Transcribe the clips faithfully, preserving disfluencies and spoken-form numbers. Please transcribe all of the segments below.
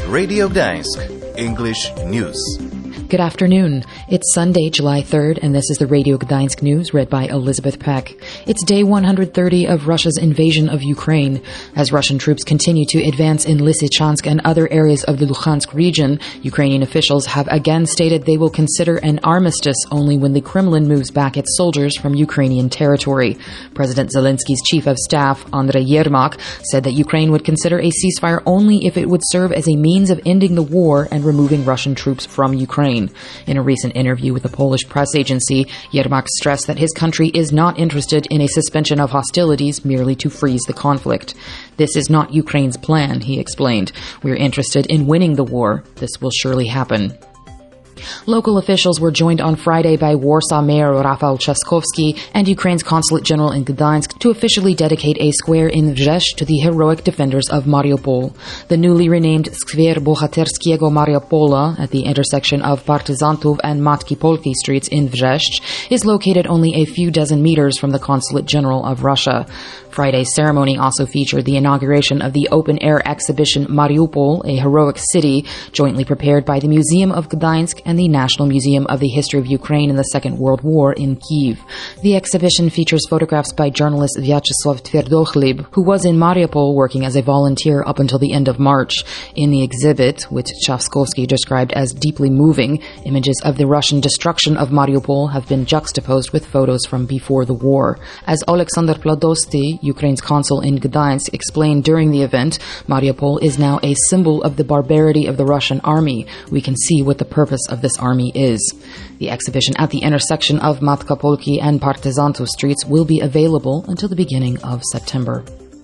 Radio Gdańsk, English News. Good afternoon. It's Sunday, July third, and this is the Radio Gdańsk News read by Elizabeth Peck. It's day one hundred thirty of Russia's invasion of Ukraine. As Russian troops continue to advance in Lysychansk and other areas of the Luhansk region, Ukrainian officials have again stated they will consider an armistice only when the Kremlin moves back its soldiers from Ukrainian territory. President Zelensky's chief of staff, Andriy Yermak, said that Ukraine would consider a ceasefire only if it would serve as a means of ending the war and removing Russian troops from Ukraine. In a recent interview with the Polish press agency, Yermak stressed that his country is not interested in a suspension of hostilities merely to freeze the conflict. This is not Ukraine's plan, he explained. We're interested in winning the war. This will surely happen. Local officials were joined on Friday by Warsaw Mayor Rafał Trzaskowski and Ukraine's Consulate General in Gdańsk to officially dedicate a square in Wrzeszcz to the heroic defenders of Mariupol. The newly renamed Skwer Bohaterskiego Mariupola at the intersection of Partyzantów and Matki Polki streets in Wrzeszcz is located only a few dozen meters from the Consulate General of Russia. Friday's ceremony also featured the inauguration of the open-air exhibition Mariupol, a Heroic City, jointly prepared by the Museum of Gdańsk and the National Museum of the History of Ukraine in the Second World War in Kyiv. The exhibition features photographs by journalist Vyacheslav Tverdokhlib, who was in Mariupol working as a volunteer up until the end of March. In the exhibit, which Trzaskowski described as deeply moving, images of the Russian destruction of Mariupol have been juxtaposed with photos from before the war. As Alexander Pladosti, Ukraine's consul in Gdańsk, explained during the event, Mariupol is now a symbol of the barbarity of the Russian army. We can see what the purpose of this army is. The exhibition at the intersection of Matka Polki and Partyzantów streets will be available until the beginning of September.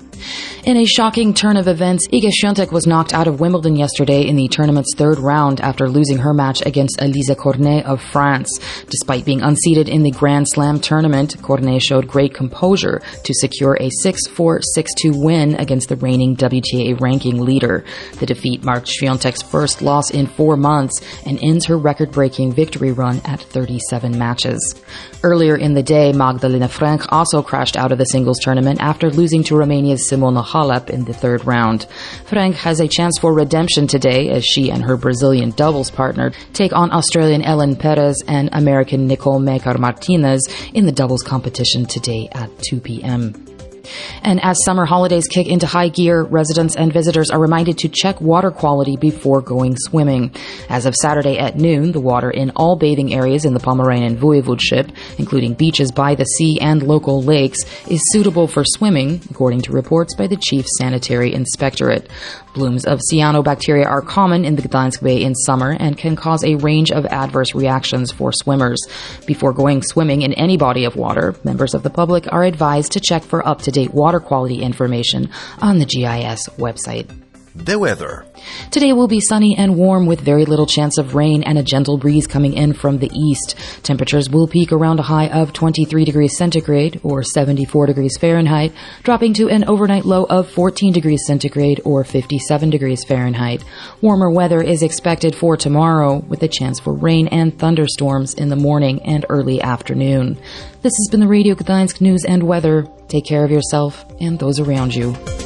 In a shocking turn of events, Iga Świątek was knocked out of Wimbledon yesterday in the tournament's third round after losing her match against Alizé Cornet of France. Despite being unseeded in the Grand Slam tournament, Cornet showed great composure to secure a six four, six two win against the reigning W T A ranking leader. The defeat marked Świątek's first loss in four months and ends her record-breaking victory run at thirty-seven matches. Earlier in the day, Magdalena Frank also crashed out of the singles tournament after losing to Romania's Simona Halep in the third round. Frank has a chance for redemption today as she and her Brazilian doubles partner take on Australian Ellen Perez and American Nicole Makar Martinez in the doubles competition today at two p.m. And as summer holidays kick into high gear, residents and visitors are reminded to check water quality before going swimming. As of Saturday at noon, the water in all bathing areas in the Pomeranian Voivodeship, including beaches by the sea and local lakes, is suitable for swimming, according to reports by the Chief Sanitary Inspectorate. Blooms of cyanobacteria are common in the Gdańsk Bay in summer and can cause a range of adverse reactions for swimmers. Before going swimming in any body of water, members of the public are advised to check for up-to-date water quality information on the G I S website. The weather. Today will be sunny and warm with very little chance of rain and a gentle breeze coming in from the east. Temperatures will peak around a high of twenty-three degrees centigrade or seventy-four degrees Fahrenheit, dropping to an overnight low of fourteen degrees centigrade or fifty-seven degrees Fahrenheit. Warmer weather is expected for tomorrow with a chance for rain and thunderstorms in the morning and early afternoon. This has been the Radio Gdańsk News and Weather. Take care of yourself and those around you.